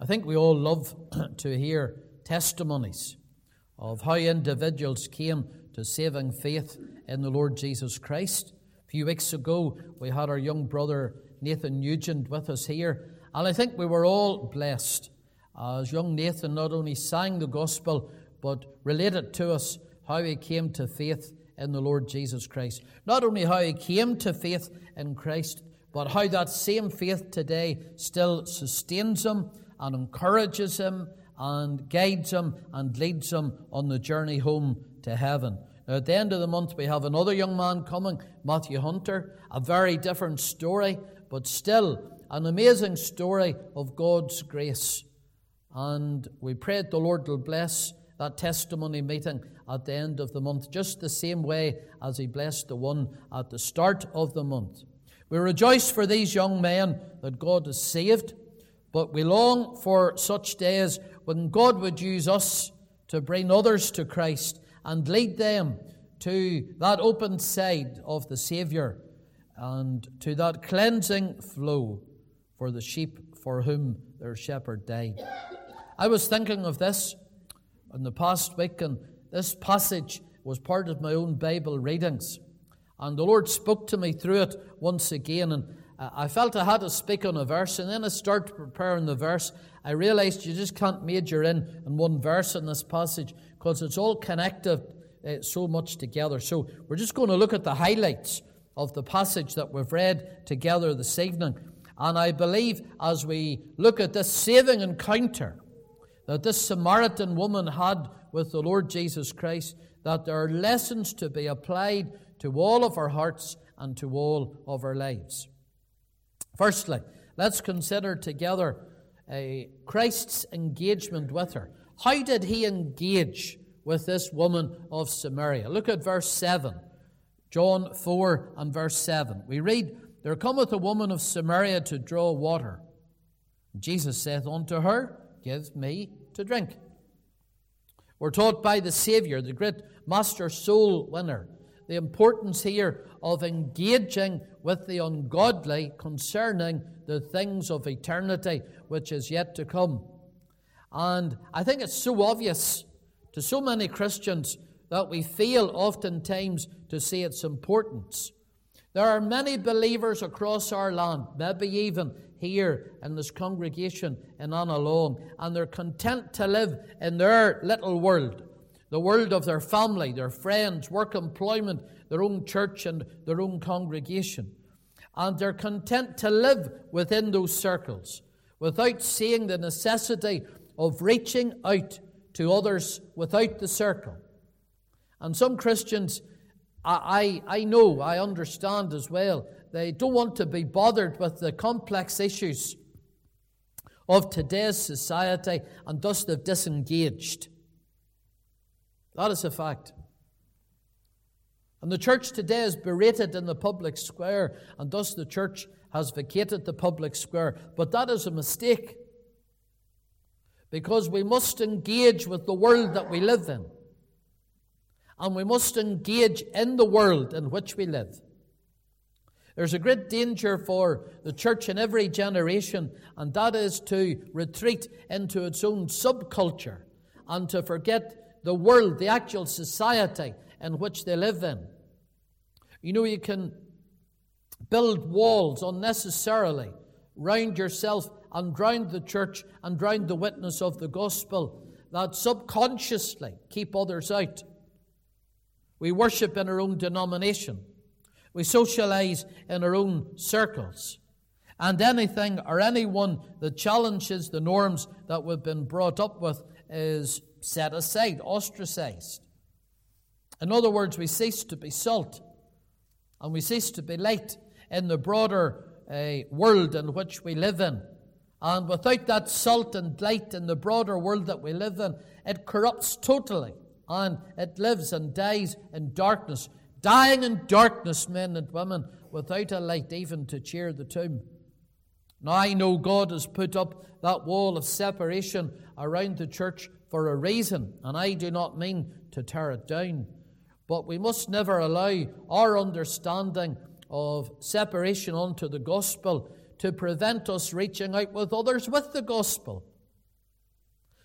I think we all love to hear testimonies of how individuals came to saving faith in the Lord Jesus Christ. A few weeks ago, we had our young brother Nathan Nugent with us here, and I think we were all blessed as young Nathan not only sang the gospel, but related to us how he came to faith in the Lord Jesus Christ. Not only how he came to faith in Christ, but how that same faith today still sustains him and encourages him and guides him and leads him on the journey home to heaven. Now, at the end of the month, we have another young man coming, Matthew Hunter, a very different story, but still an amazing story of God's grace. And we pray that the Lord will bless that testimony meeting at the end of the month, just the same way as he blessed the one at the start of the month. We rejoice for these young men that God has saved, but we long for such days when God would use us to bring others to Christ and lead them to that open side of the Saviour and to that cleansing flow for the sheep for whom their shepherd died. I was thinking of this in the past week, and this passage was part of my own Bible readings. And the Lord spoke to me through it once again, and I felt I had to speak on a verse, and then I started preparing the verse. I realized you just can't major in one verse in this passage because it's all connected so much together. So we're just going to look at the highlights of the passage that we've read together this evening. And I believe as we look at this saving encounter that this Samaritan woman had with the Lord Jesus Christ, that there are lessons to be applied to all of our hearts and to all of our lives. Firstly, let's consider together Christ's engagement with her. How did he engage with this woman of Samaria? Look at verse 7, John 4 and verse 7. We read, "There cometh a woman of Samaria to draw water. Jesus saith unto her, Give me to drink." We're taught by the Saviour, the great master soul winner, the importance here of engaging with the ungodly concerning the things of eternity which is yet to come. And I think it's so obvious to so many Christians that we fail oftentimes to see its importance. There are many believers across our land, maybe even here in this congregation in Annalong, and they're content to live in their little world, the world of their family, their friends, work, employment, their own church and their own congregation. And they're content to live within those circles without seeing the necessity of reaching out to others without the circle. And some Christians, I know, I understand as well, they don't want to be bothered with the complex issues of today's society, and thus they've disengaged. That is a fact. And the church today is berated in the public square, and thus the church has vacated the public square. But that is a mistake, because we must engage with the world that we live in. And we must engage in the world in which we live. There's a great danger for the church in every generation, and that is to retreat into its own subculture and to forget the world, the actual society in which they live in. You know, you can build walls unnecessarily round yourself and round the church and round the witness of the gospel that subconsciously keep others out. We worship in our own denomination. We socialize in our own circles. And anything or anyone that challenges the norms that we've been brought up with is set aside, ostracized. In other words, we cease to be salt and we cease to be light in the broader world in which we live in. And without that salt and light in the broader world that we live in, it corrupts totally and it lives and dies in darkness. Dying in darkness, men and women, without a light even to cheer the tomb. Now, I know God has put up that wall of separation around the church for a reason, and I do not mean to tear it down. But we must never allow our understanding of separation unto the gospel to prevent us reaching out with others with the gospel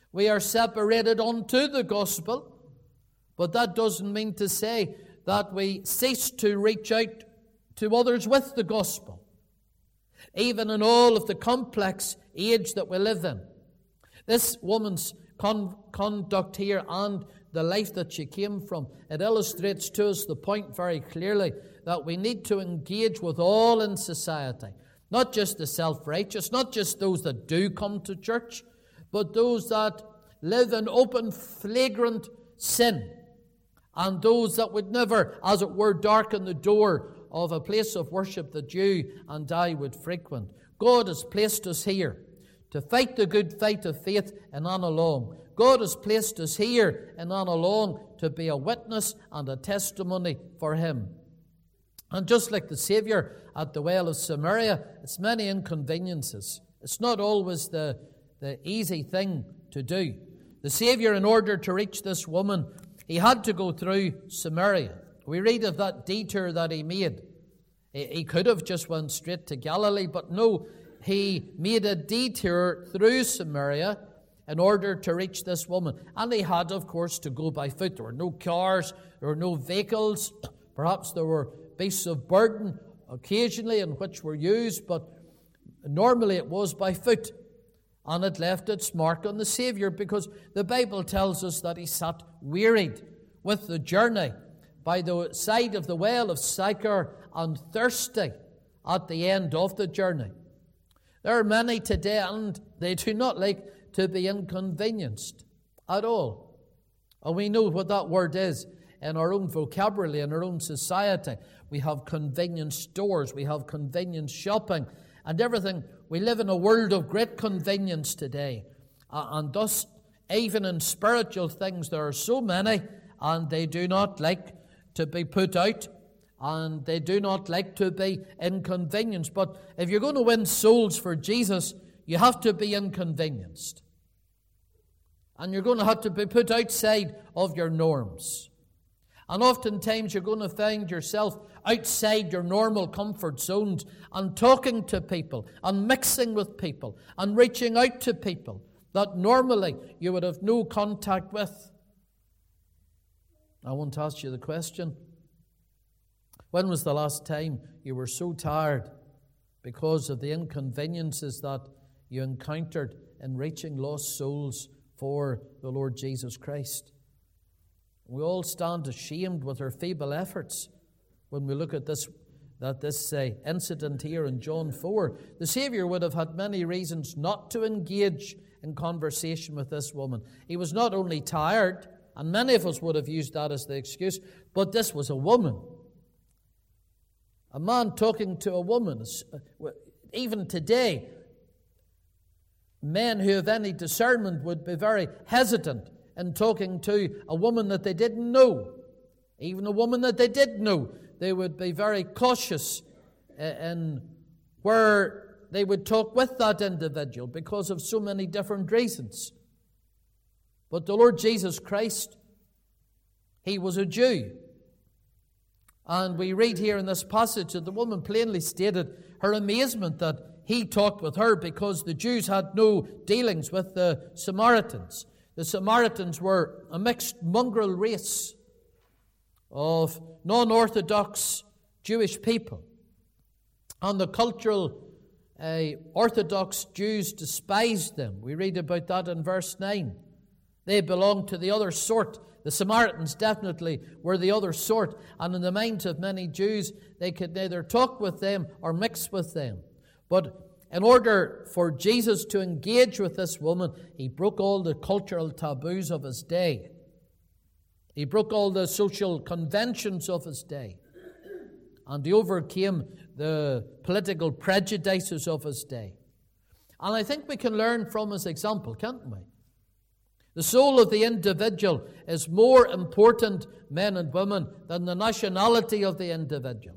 We are separated unto the gospel, but that doesn't mean to say that we cease to reach out to others with the gospel, even in all of the complex age that we live in. This woman's conduct here and the life that she came from, it illustrates to us the point very clearly that we need to engage with all in society, not just the self-righteous, not just those that do come to church, but those that live in open, flagrant sin, and those that would never, as it were, darken the door of a place of worship that you and I would frequent. God has placed us here to fight the good fight of faith in Annalong. God has placed us here in Annalong to be a witness and a testimony for Him. And just like the Saviour at the well of Samaria, it's many inconveniences. It's not always the easy thing to do. The Saviour, in order to reach this woman, He had to go through Samaria. We read of that detour that He made. He could have just went straight to Galilee, but no, He made a detour through Samaria in order to reach this woman. And He had, of course, to go by foot. There were no cars, there were no vehicles. Perhaps there were beasts of burden occasionally in which were used, but normally it was by foot. And it left its mark on the Saviour, because the Bible tells us that He sat wearied with the journey by the side of the well of Sychar and thirsty at the end of the journey. There are many today, and they do not like to be inconvenienced at all. And we know what that word is in our own vocabulary, in our own society. We have convenience stores, we have convenience shopping, and everything. We live in a world of great convenience today. And thus, even in spiritual things, there are so many, and they do not like to be put out, and they do not like to be inconvenienced. But if you're going to win souls for Jesus, you have to be inconvenienced. And you're going to have to be put outside of your norms. And oftentimes you're going to find yourself outside your normal comfort zones and talking to people and mixing with people and reaching out to people that normally you would have no contact with. I want to ask you the question: when was the last time you were so tired because of the inconveniences that you encountered in reaching lost souls for the Lord Jesus Christ? We all stand ashamed with our feeble efforts when we look at this incident here in John 4. The Saviour would have had many reasons not to engage in conversation with this woman. He was not only tired, and many of us would have used that as the excuse, but this was a woman. A man talking to a woman. Even today, men who have any discernment would be very hesitant in talking to a woman that they didn't know. Even a woman that they did know, they would be very cautious in where they would talk with that individual because of so many different reasons. But the Lord Jesus Christ, He was a Jew. And we read here in this passage that the woman plainly stated her amazement that He talked with her, because the Jews had no dealings with the Samaritans. The Samaritans were a mixed mongrel race of non-Orthodox Jewish people. And the cultural Orthodox Jews despised them. We read about that in verse 9. They belonged to the other sort. The Samaritans definitely were the other sort. And in the minds of many Jews, they could neither talk with them or mix with them. But in order for Jesus to engage with this woman, He broke all the cultural taboos of His day. He broke all the social conventions of His day. And He overcame the political prejudices of His day. And I think we can learn from His example, can't we? The soul of the individual is more important, men and women, than the nationality of the individual,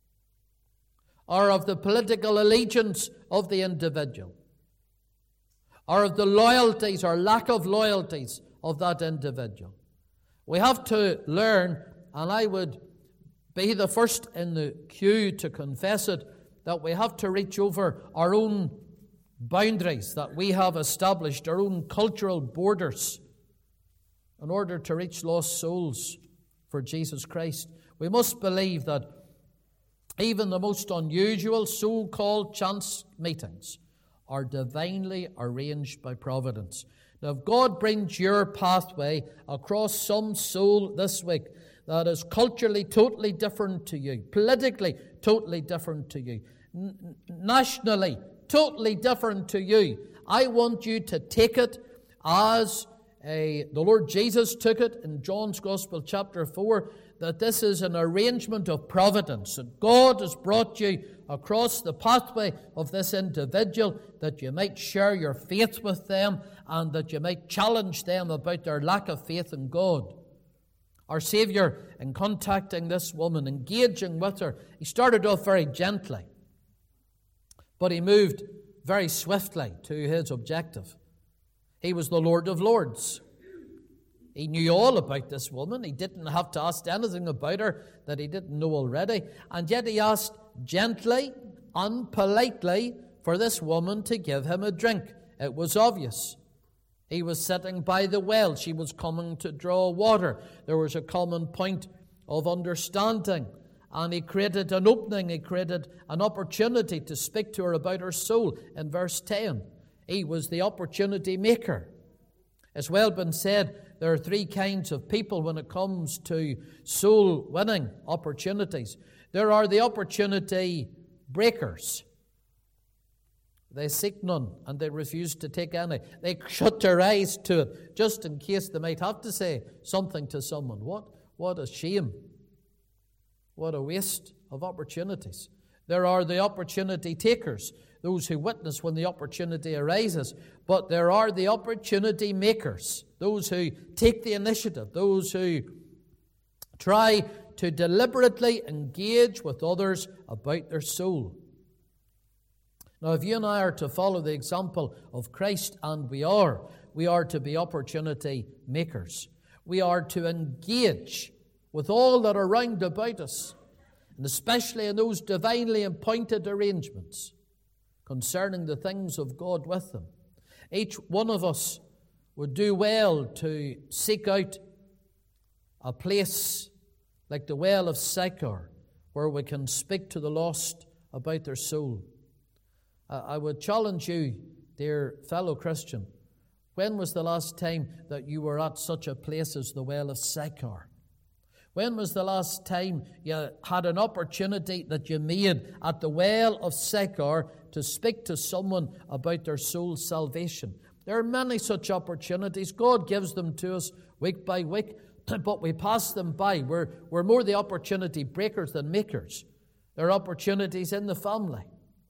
or of the political allegiance of the individual, or of the loyalties or lack of loyalties of that individual. We have to learn, and I would be the first in the queue to confess it, that we have to reach over our own boundaries, that we have established our own cultural borders in order to reach lost souls for Jesus Christ. We must believe that even the most unusual so-called chance meetings are divinely arranged by providence. Now, if God brings your pathway across some soul this week that is culturally totally different to you, politically totally different to you, nationally totally different to you, I want you to take it as the Lord Jesus took it in John's Gospel chapter 4, that this is an arrangement of providence, that God has brought you across the pathway of this individual that you might share your faith with them and that you might challenge them about their lack of faith in God. Our Saviour, in contacting this woman, engaging with her, he started off very gently, but he moved very swiftly to his objective. He was the Lord of Lords. He knew all about this woman. He didn't have to ask anything about her that he didn't know already. And yet he asked gently and politely for this woman to give him a drink. It was obvious. He was sitting by the well. She was coming to draw water. There was a common point of understanding. And he created an opening. He created an opportunity to speak to her about her soul. In verse 10, he was the opportunity maker. It's well been said, there are three kinds of people when it comes to soul-winning opportunities. There are the opportunity breakers. They seek none, and they refuse to take any. They shut their eyes to it, just in case they might have to say something to someone. What a shame. What a waste of opportunities. There are the opportunity takers, those who witness when the opportunity arises. But there are the opportunity makers, those who take the initiative, those who try to deliberately engage with others about their soul. Now, if you and I are to follow the example of Christ, and we are to be opportunity makers. We are to engage with all that are round about us, and especially in those divinely appointed arrangements concerning the things of God with them. Each one of us would do well to seek out a place like the well of Sychar, where we can speak to the lost about their soul. I would challenge you, dear fellow Christian, when was the last time that you were at such a place as the well of Sychar? When was the last time you had an opportunity that you made at the well of Sychar to speak to someone about their soul's salvation? There are many such opportunities. God gives them to us week by week, but we pass them by. We're more the opportunity breakers than makers. There are opportunities in the family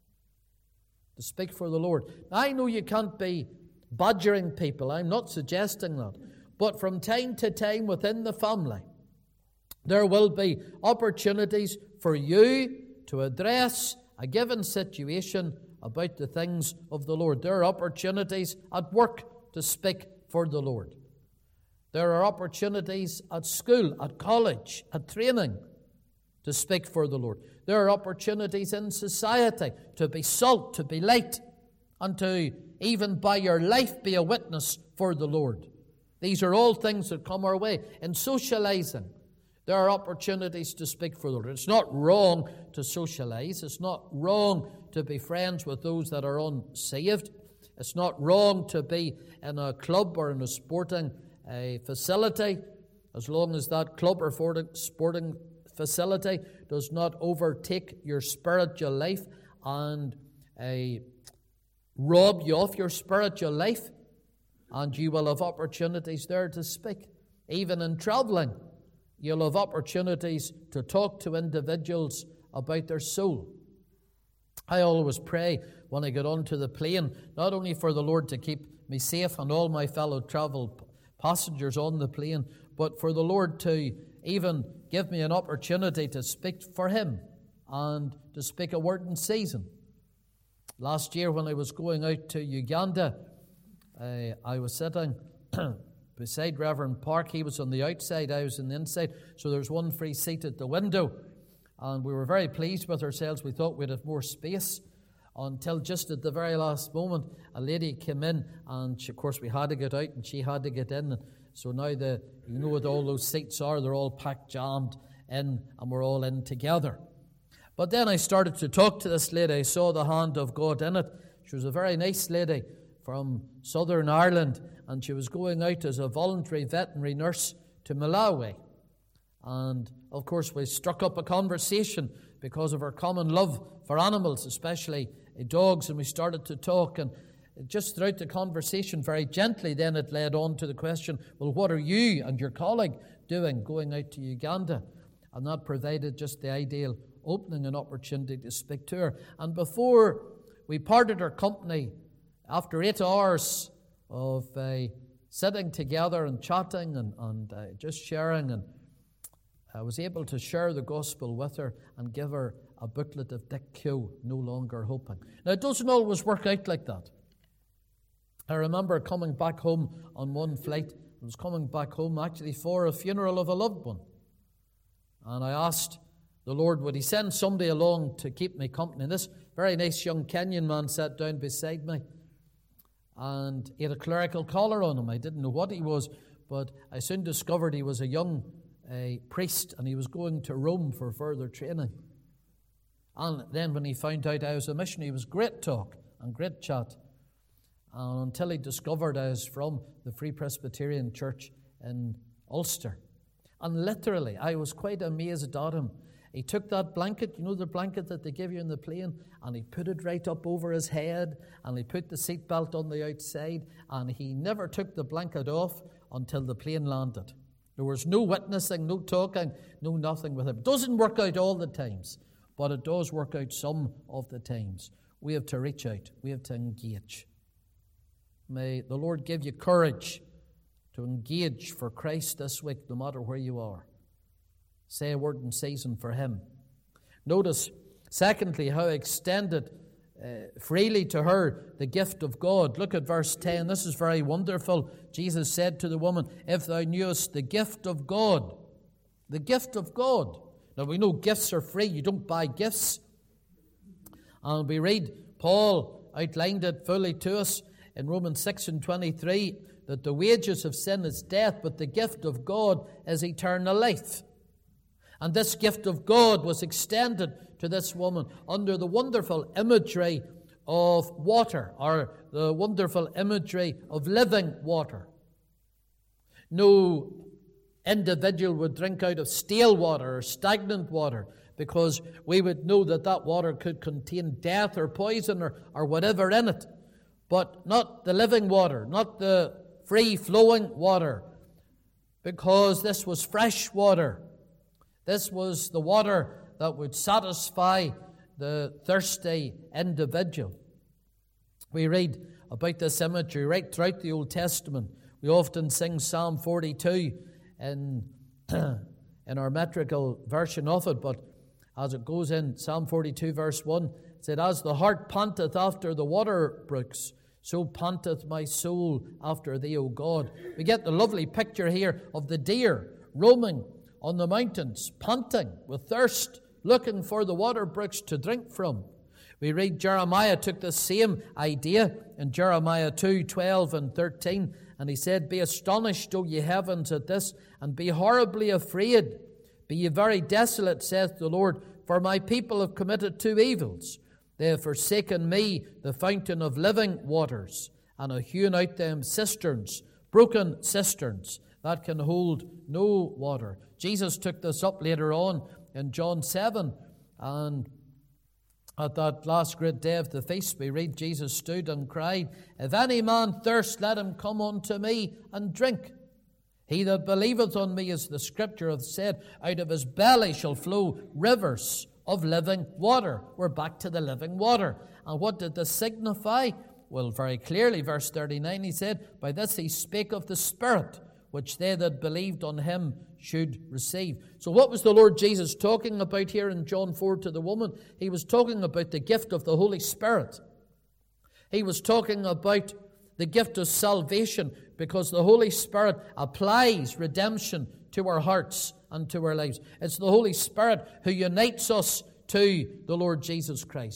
to speak for the Lord. Now, I know you can't be badgering people. I'm not suggesting that. But from time to time within the family, there will be opportunities for you to address a given situation about the things of the Lord. There are opportunities at work to speak for the Lord. There are opportunities at school, at college, at training to speak for the Lord. There are opportunities in society to be salt, to be light, and to even by your life be a witness for the Lord. These are all things that come our way. In socializing, there are opportunities to speak for the Lord. It's not wrong to socialize. It's not wrong to be friends with those that are unsaved. It's not wrong to be in a club or in a sporting facility, as long as that club or sporting facility does not overtake your spiritual life and rob you of your spiritual life, and you will have opportunities there to speak. Even in traveling, you'll have opportunities to talk to individuals about their soul. I always pray when I get onto the plane, not only for the Lord to keep me safe and all my fellow travel passengers on the plane, but for the Lord to even give me an opportunity to speak for Him and to speak a word in season. Last year when I was going out to Uganda, I was sitting beside Reverend Park. He was on the outside, I was on the inside, so there was one free seat at the window, and we were very pleased with ourselves. We thought we'd have more space, until just at the very last moment, a lady came in, and of course we had to get out and she had to get in. So now you know what all those seats are, they're all packed, jammed in, and we're all in together. But then I started to talk to this lady. I saw the hand of God in it. She was a very nice lady from Southern Ireland, and she was going out as a voluntary veterinary nurse to Malawi. And of course we struck up a conversation because of our common love for animals, especially dogs, and we started to talk. And just throughout the conversation, very gently, then it led on to the question, well, what are you and your colleague doing going out to Uganda? And that provided just the ideal opening and opportunity to speak to her. And before we parted our company, after 8 hours of sitting together and chatting and just sharing, and I was able to share the gospel with her and give her a booklet of Dick Keogh, No Longer Hoping. Now, it doesn't always work out like that. I remember coming back home on one flight. I was coming back home actually for a funeral of a loved one. And I asked the Lord, would He send somebody along to keep me company? And this very nice young Kenyan man sat down beside me, and he had a clerical collar on him. I didn't know what he was, but I soon discovered he was a young priest, and he was going to Rome for further training. And then when he found out I was a missionary, it was great talk and great chat. Until he discovered I was from the Free Presbyterian Church in Ulster. And literally, I was quite amazed at him. He took that blanket, you know the blanket that they give you in the plane, and he put it right up over his head, and he put the seatbelt on the outside, and he never took the blanket off until the plane landed. There was no witnessing, no talking, no nothing with him. It doesn't work out all the times, but it does work out some of the times. We have to reach out. We have to engage. May the Lord give you courage to engage for Christ this week, no matter where you are. Say a word in season for Him. Notice, secondly, how He extended freely to her the gift of God. Look at verse 10. This is very wonderful. Jesus said to the woman, if thou knewest the gift of God. The gift of God. Now we know gifts are free. You don't buy gifts. And we read, Paul outlined it fully to us in Romans 6:23, that the wages of sin is death, but the gift of God is eternal life. And this gift of God was extended to this woman under the wonderful imagery of water, or the wonderful imagery of living water. No individual would drink out of stale water or stagnant water, because we would know that that water could contain death or poison or whatever in it. But not the living water, not the free-flowing water, because this was fresh water. This was the water that would satisfy the thirsty individual. We read about this imagery right throughout the Old Testament. We often sing Psalm 42 in our metrical version of it, but as it goes in Psalm 42 verse 1, it said, as the hart panteth after the water brooks, so panteth my soul after thee, O God. We get the lovely picture here of the deer roaming on the mountains, panting with thirst, looking for the water brooks to drink from. We read Jeremiah took the same idea in Jeremiah 2:12 and 13, and he said, be astonished, O ye heavens, at this, and be horribly afraid. Be ye very desolate, saith the Lord, for my people have committed two evils. They have forsaken me, the fountain of living waters, and have hewn out them cisterns, broken cisterns, that can hold no water. Jesus took this up later on in John 7, and at that last great day of the feast, we read, Jesus stood and cried, if any man thirst, let him come unto me and drink. He that believeth on me, as the Scripture hath said, out of his belly shall flow rivers of living water. We're back to the living water. And what did this signify? Well, very clearly, verse 39, he said, by this he spake of the Spirit, which they that believed on him should receive. So what was the Lord Jesus talking about here in John 4 to the woman? He was talking about the gift of the Holy Spirit. He was talking about the gift of salvation, because the Holy Spirit applies redemption to our hearts and to our lives. It's the Holy Spirit who unites us to the Lord Jesus Christ.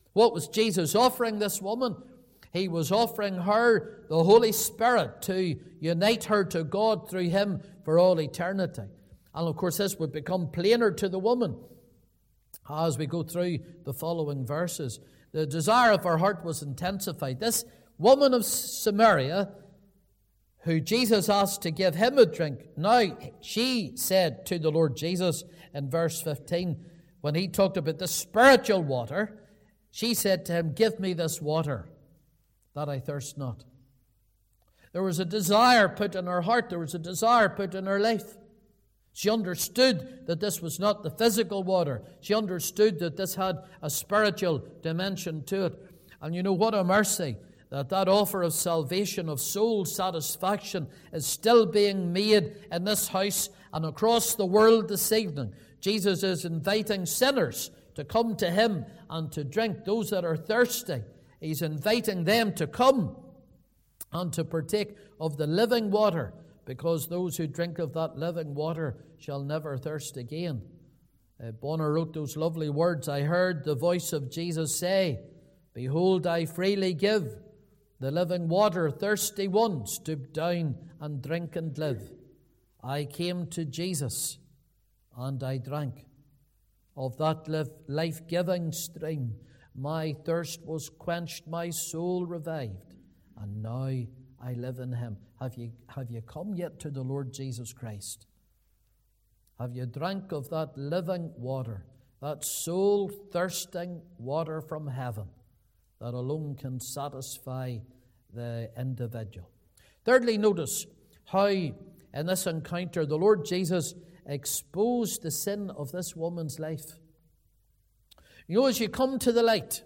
What was Jesus offering this woman? He was offering her the Holy Spirit to unite her to God through Him for all eternity. And of course, this would become plainer to the woman as we go through the following verses. The desire of her heart was intensified. This woman of Samaria, who Jesus asked to give him a drink, now she said to the Lord Jesus in verse 15, when he talked about the spiritual water, she said to him, "Give me this water, that I thirst not." There was a desire put in her heart. There was a desire put in her life. She understood that this was not the physical water. She understood that this had a spiritual dimension to it. And you know, what a mercy that that offer of salvation, of soul satisfaction, is still being made in this house and across the world this evening. Jesus is inviting sinners to come to Him and to drink. Those that are thirsty, He's inviting them to come and to partake of the living water, because those who drink of that living water shall never thirst again. Bonner wrote those lovely words, "I heard the voice of Jesus say, 'Behold, I freely give the living water, thirsty ones, stoop down and drink and live.' I came to Jesus and I drank of that life-giving stream. My thirst was quenched, my soul revived, and now I live in Him." Have you come yet to the Lord Jesus Christ? Have you drank of that living water, that soul-thirsting water from heaven that alone can satisfy the individual? Thirdly, notice how in this encounter the Lord Jesus exposed the sin of this woman's life. You know, as you come to the light,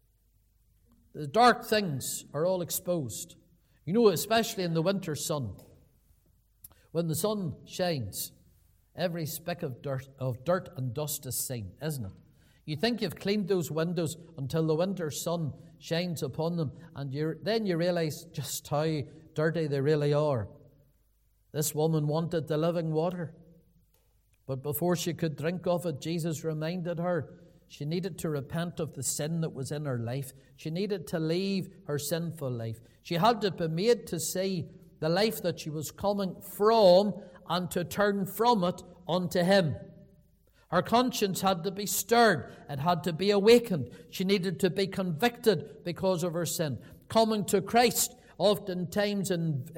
the dark things are all exposed. You know, especially in the winter sun. When the sun shines, every speck of dirt and dust is seen, isn't it? You think you've cleaned those windows until the winter sun shines upon them, and then you realize just how dirty they really are. This woman wanted the living water, but before she could drink of it, Jesus reminded her she needed to repent of the sin that was in her life. She needed to leave her sinful life. She had to be made to see the life that she was coming from and to turn from it unto Him. Her conscience had to be stirred. It had to be awakened. She needed to be convicted because of her sin. Coming to Christ oftentimes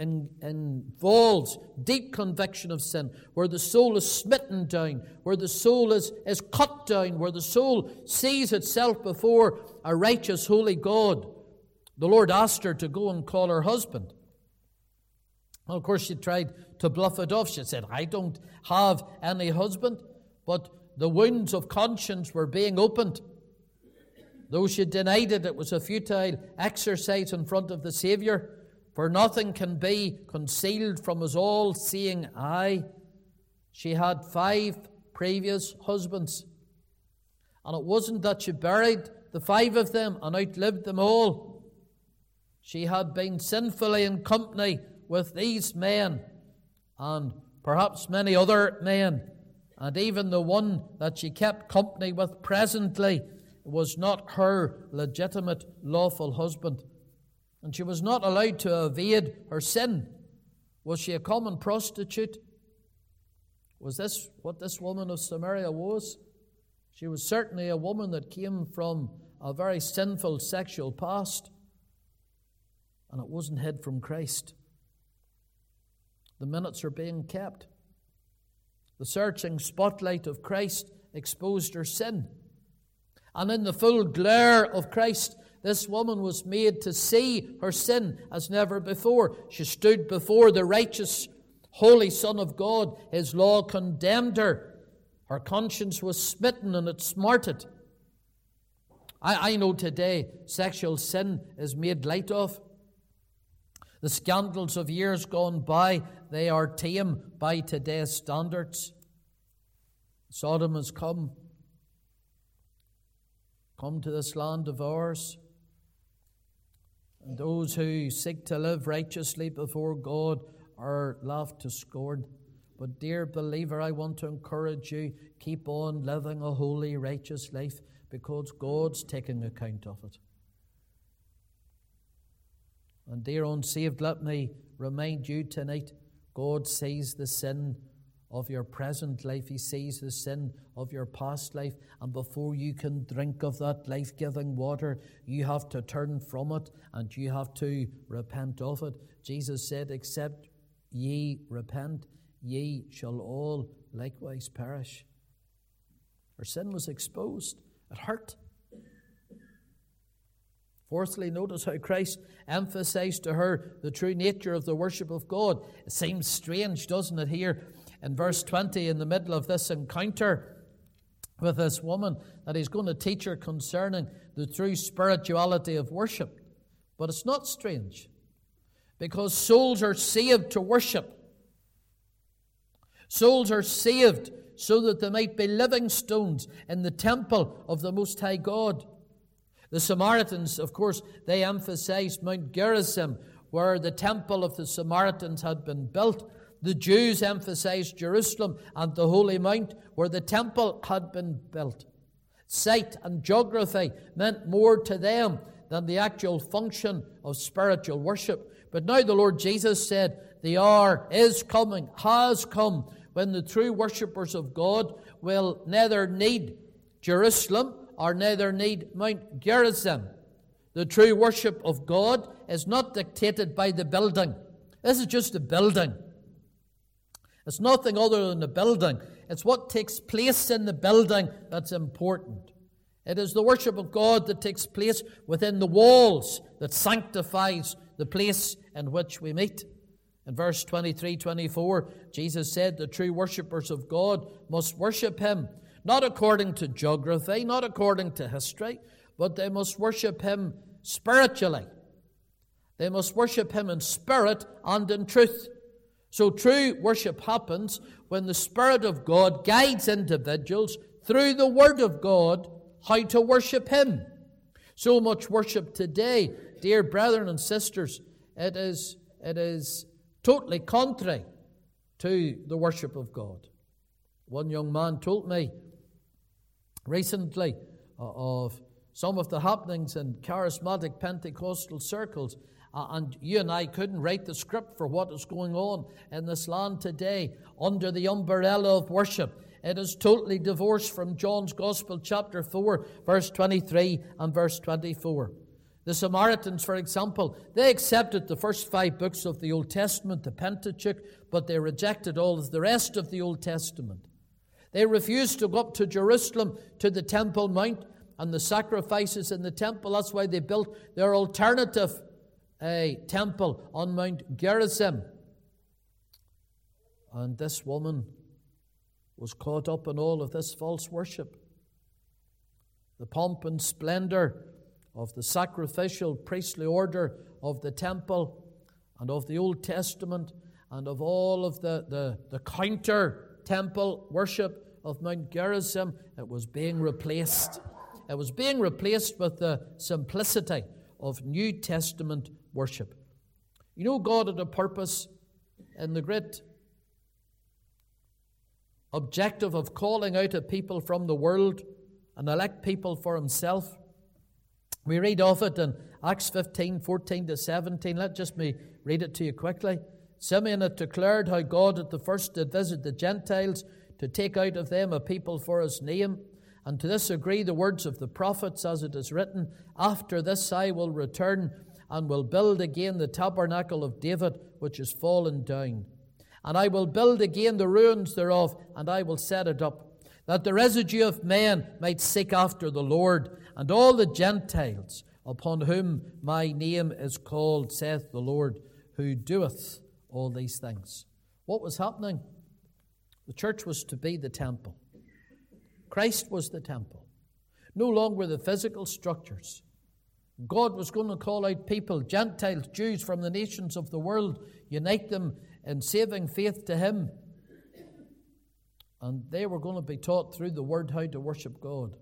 involves deep conviction of sin, where the soul is smitten down, where the soul is cut down, where the soul sees itself before a righteous, holy God. The Lord asked her to go and call her husband. Well, of course, she tried to bluff it off. She said, "I don't have any husband." But the wounds of conscience were being opened. Though she denied it, it was a futile exercise in front of the Savior, for nothing can be concealed from His all-seeing eye. She had 5 previous husbands, and it wasn't that she buried the 5 of them and outlived them all. She had been sinfully in company with these men, and perhaps many other men, and even the one that she kept company with presently was not her legitimate, lawful husband. And she was not allowed to evade her sin. Was she a common prostitute? Was this what this woman of Samaria was? She was certainly a woman that came from a very sinful sexual past. And it wasn't hid from Christ. The minutes are being kept. The searching spotlight of Christ exposed her sin. And in the full glare of Christ, this woman was made to see her sin as never before. She stood before the righteous, holy Son of God. His law condemned her. Her conscience was smitten and it smarted. I know today sexual sin is made light of. The scandals of years gone by, they are tame by today's standards. Sodom has come to this land of ours. And those who seek to live righteously before God are laughed to scorn. But dear believer, I want to encourage you, keep on living a holy, righteous life, because God's taking account of it. And dear unsaved, let me remind you tonight, God sees the sin of your present life. He sees the sin of your past life. And before you can drink of that life-giving water, you have to turn from it and you have to repent of it. Jesus said, except ye repent, ye shall all likewise perish. Her sin was exposed. It hurt. Fourthly, notice how Christ emphasized to her the true nature of the worship of God. It seems strange, doesn't it, here in verse 20, in the middle of this encounter with this woman, that he's going to teach her concerning the true spirituality of worship. But it's not strange, because souls are saved to worship. Souls are saved so that they might be living stones in the temple of the Most High God. The Samaritans, of course, they emphasized Mount Gerizim, where the temple of the Samaritans had been built. The Jews emphasized Jerusalem and the Holy Mount, where the temple had been built. Sight and geography meant more to them than the actual function of spiritual worship. But now the Lord Jesus said, the hour is coming, has come, when the true worshippers of God will neither need Jerusalem or neither need Mount Gerizim. The true worship of God is not dictated by the building. This is just a building. It's nothing other than a building. It's what takes place in the building that's important. It is the worship of God that takes place within the walls that sanctifies the place in which we meet. In verse 23-24, Jesus said the true worshippers of God must worship Him, not according to geography, not according to history, but they must worship Him spiritually. They must worship Him in spirit and in truth. So true worship happens when the Spirit of God guides individuals through the Word of God how to worship Him. So much worship today, dear brethren and sisters, it is totally contrary to the worship of God. One young man told me recently of some of the happenings in charismatic Pentecostal circles, and you and I couldn't write the script for what is going on in this land today under the umbrella of worship. It is totally divorced from John's Gospel, chapter 4, verse 23 and verse 24. The Samaritans, for example, they accepted the first 5 books of the Old Testament, the Pentateuch, but they rejected all of the rest of the Old Testament. They refused to go up to Jerusalem, to the Temple Mount, and the sacrifices in the temple. That's why they built their alternative temple on Mount Gerizim. And this woman was caught up in all of this false worship. The pomp and splendor of the sacrificial priestly order of the temple and of the Old Testament and of all of the counter-temple worship of Mount Gerizim, it was being replaced. It was being replaced with the simplicity of New Testament worship. You know, God had a purpose in the great objective of calling out a people from the world and elect people for Himself. We read of it in Acts 15, 14-17. Let just me read it to you quickly. Simeon had declared how God at the first did visit the Gentiles to take out of them a people for His name. And to this agree the words of the prophets, as it is written, after this I will return and will build again the tabernacle of David, which is fallen down. And I will build again the ruins thereof, and I will set it up, that the residue of men might seek after the Lord, and all the Gentiles upon whom my name is called, saith the Lord, who doeth all these things. What was happening? The church was to be the temple. Christ was the temple. No longer the physical structures. God was going to call out people, Gentiles, Jews from the nations of the world, unite them in saving faith to Him. And they were going to be taught through the Word how to worship God.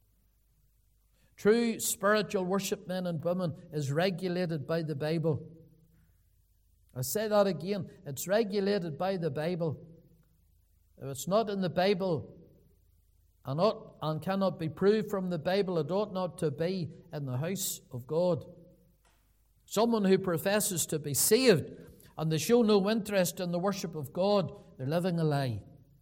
True spiritual worship, men and women, is regulated by the Bible. I say that again. It's regulated by the Bible. If it's not in the Bible and cannot be proved from the Bible, it ought not to be in the house of God. Someone who professes to be saved and they show no interest in the worship of God, they're living a lie.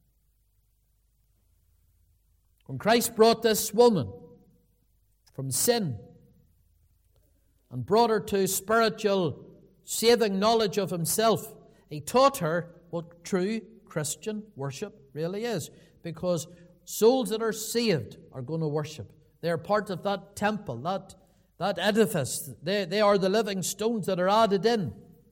When Christ brought this woman from sin and brought her to spiritual saving knowledge of himself, he taught her what true Christian worship really is. Because souls that are saved are going to worship. They're part of that temple, that edifice. They are the living stones that are added in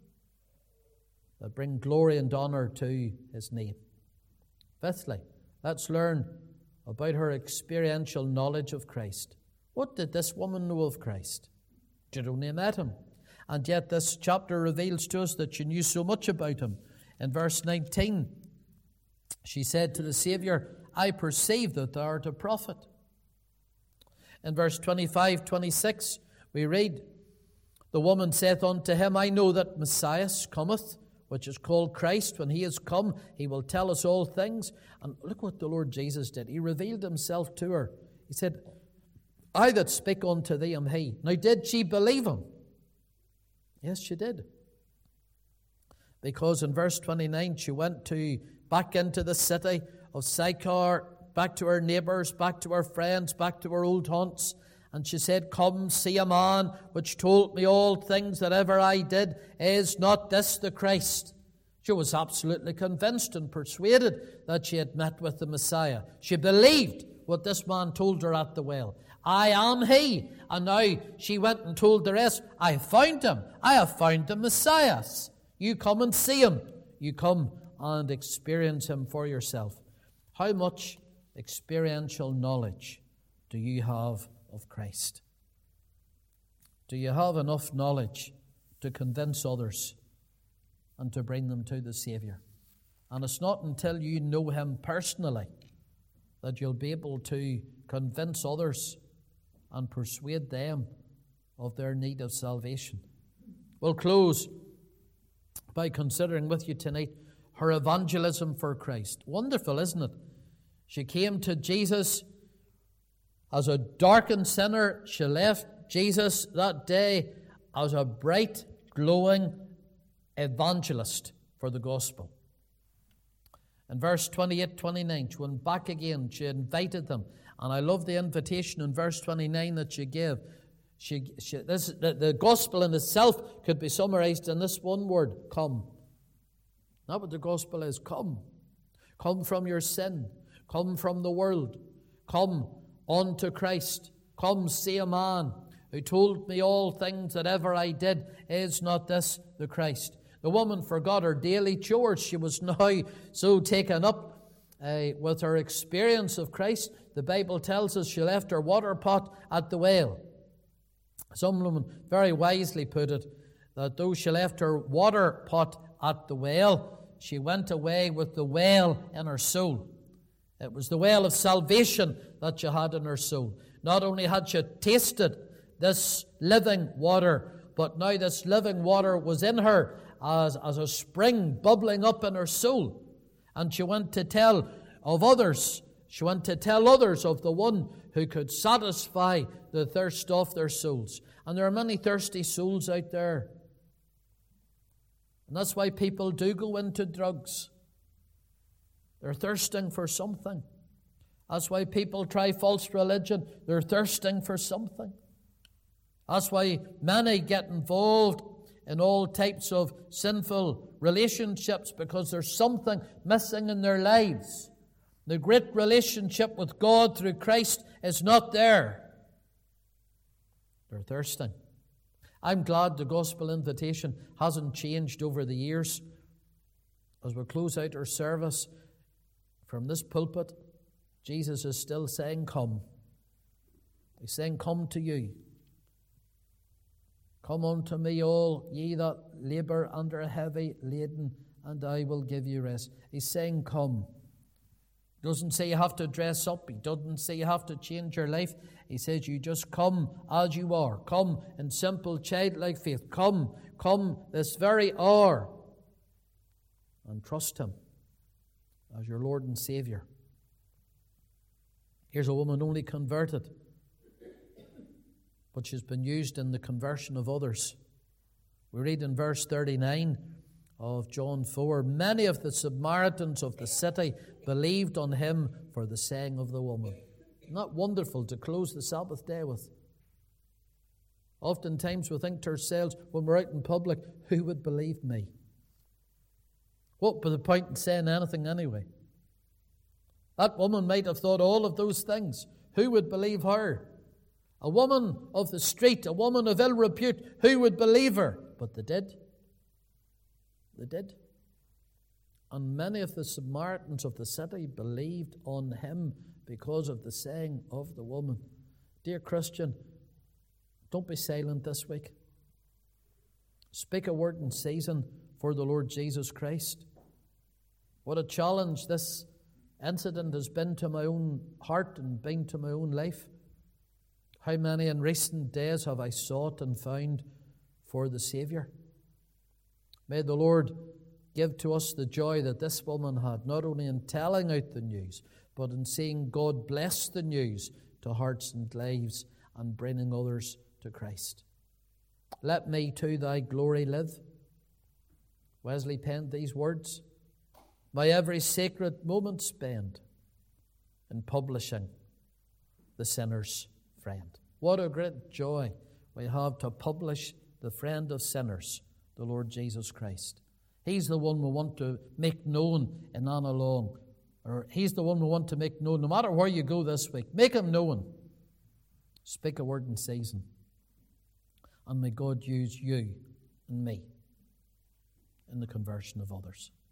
that bring glory and honor to his name. Fifthly, let's learn about her experiential knowledge of Christ. What did this woman know of Christ? She'd only met him. And yet this chapter reveals to us that she knew so much about him. In verse 19, she said to the Saviour, I perceive that thou art a prophet. In verse 25, 26, we read, the woman saith unto him, I know that Messiah cometh, which is called Christ. When he is come, he will tell us all things. And look what the Lord Jesus did. He revealed himself to her. He said, I that speak unto thee am he. Now did she believe him? Yes, she did. Because in verse 29, she went back into the city of Sychar, back to her neighbours, back to her friends, back to her old haunts. And she said, come, see a man which told me all things that ever I did. Is not this the Christ? She was absolutely convinced and persuaded that she had met with the Messiah. She believed what this man told her at the well. I am he. And now she went and told the rest, I have found him. I have found the Messiah. You come and see him. You come and experience him for yourself. How much experiential knowledge do you have of Christ? Do you have enough knowledge to convince others and to bring them to the Saviour? And it's not until you know him personally that you'll be able to convince others and persuade them of their need of salvation. We'll close by considering with you tonight her evangelism for Christ. Wonderful, isn't it? She came to Jesus as a darkened sinner. She left Jesus that day as a bright, glowing evangelist for the gospel. In verse 28, 29, she went back again. She invited them. And I love the invitation in verse 29 that she gave. The gospel in itself could be summarized in this one word, come. That's what the gospel is, come. Come from your sin. Come from the world. Come unto Christ. Come see a man who told me all things that ever I did. Is not this the Christ? The woman forgot her daily chores. She was now so taken up with her experience of Christ. The Bible tells us she left her water pot at the well. Someone very wisely put it, that though she left her water pot at the well, she went away with the well in her soul. It was the well of salvation that she had in her soul. Not only had she tasted this living water, but now this living water was in her as a spring bubbling up in her soul. And she went to tell of others. She went to tell others of the one who could satisfy the thirst of their souls. And there are many thirsty souls out there. And that's why people do go into drugs. They're thirsting for something. That's why people try false religion. They're thirsting for something. That's why many get involved in all types of sinful relationships, because there's something missing in their lives. The great relationship with God through Christ is not there. They're thirsting. I'm glad the gospel invitation hasn't changed over the years. As we close out our service from this pulpit, Jesus is still saying, come. He's saying, come to you. Come unto me, all ye that labour under a heavy laden, and I will give you rest. He's saying, come. He doesn't say you have to dress up. He doesn't say you have to change your life. He says you just come as you are. Come in simple childlike faith. Come this very hour, and trust him as your Lord and Saviour. Here's a woman only converted, but she's been used in the conversion of others. We read in verse 39 of John 4, many of the Samaritans of the city believed on him for the saying of the woman. Isn't that wonderful to close the Sabbath day with? Oftentimes we think to ourselves when we're out in public, who would believe me? What would the point in saying anything anyway? That woman might have thought all of those things. Who would believe her? A woman of the street, a woman of ill repute, who would believe her? But they did. They did. And many of the Samaritans of the city believed on him because of the saying of the woman. Dear Christian, don't be silent this week. Speak a word in season for the Lord Jesus Christ. What a challenge this incident has been to my own heart and been to my own life. How many in recent days have I sought and found for the Saviour? May the Lord give to us the joy that this woman had, not only in telling out the news, but in seeing God bless the news to hearts and lives and bringing others to Christ. Let me to thy glory live. Wesley penned these words. My every sacred moment spend in publishing the sinner's friend. What a great joy we have to publish the friend of sinners, the Lord Jesus Christ. He's the one we want to make known in Annalong. Or he's the one we want to make known. No matter where you go this week, make him known. Speak a word in season. And may God use you and me in the conversion of others.